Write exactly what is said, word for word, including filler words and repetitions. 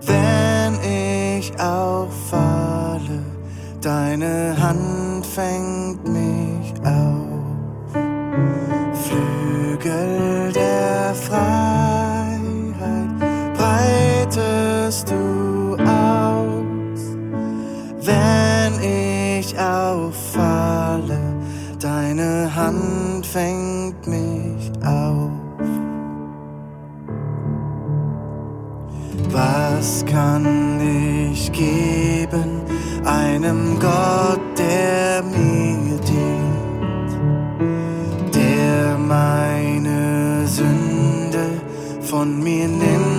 Wenn ich auch falle, deine Hand fängt mich auf. Flügel der Freiheit breitest du aus. Wenn ich auch falle, deine Hand fängt mich auf. Was kann ich geben einem Gott, der mir dient, der meine Sünde von mir nimmt?